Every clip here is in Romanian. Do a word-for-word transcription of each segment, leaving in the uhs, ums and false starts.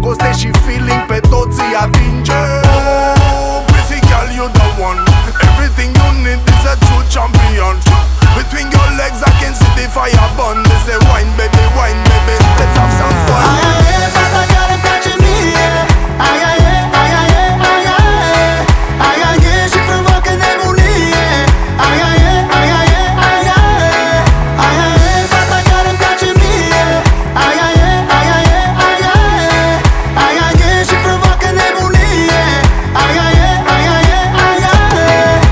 dragoste și feeling pe toți îi atinge. Oh, pretty girl, you the one. Everything you need is a true champion. Between your legs I can see the fire burn. They say wine baby, wine baby, let's have some fun. Aia e fata care-mi place mie. Aia e, aia e, aia e. Aia e și provoacă nebunie. Aia e, aia e, aia e. Aia e fata care-mi place mie. Aia e, aia e, aia e. Aia e și provoacă nebunie. Aia e, aia e, aia e.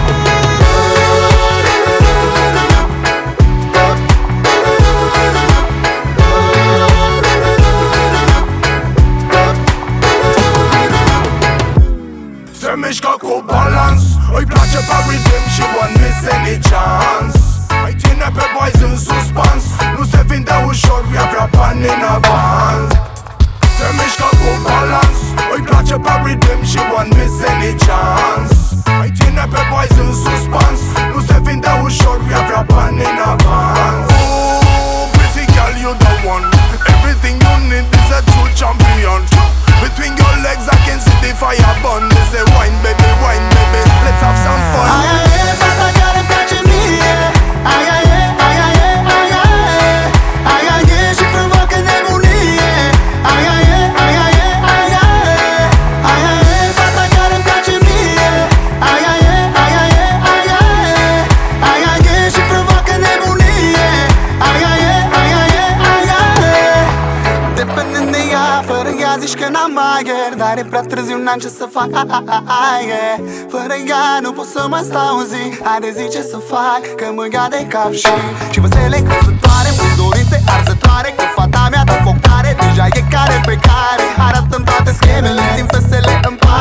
Se mișcă cu balans, îi place pe rhythm și one miss any chance. Îi ține pe boys în suspans, nu se vinde ușor, ea vrea bani în avans. Se mișcă cu balans, îi place pe rhythm și one miss any chance. Îi ține pe boys în suspans, nu se vinde ușor, ea vrea bani în avans. Oh, pretty girl, you the one. Everything you need is a true champion. Between your legs I can see the fire burn. They say wine baby, wine baby, let's have some fun. Aia e fata care-mi place mie. Aia e, aia e, aia e. Aia e și provoacă nebunie. Aia e, aia e, aia e. Aia e fata care-mi place mie. Aia e, aia e, aia e. Aia e și provoacă nebunie. Aia e, aia e, aia e. Dependent de ea, fără ea zici că n-am aer. Dar e prea târziu, n-am ce să fac. Fără ea nu pot să mă stau zi. Haide zi ce să fac, că mă ia de cap și Și văzele crezătoare, cu dorințe arzătoare. Cu fata mea de foc tare, deja e care pe care arată-mi toate schemele. Din fesele în pare.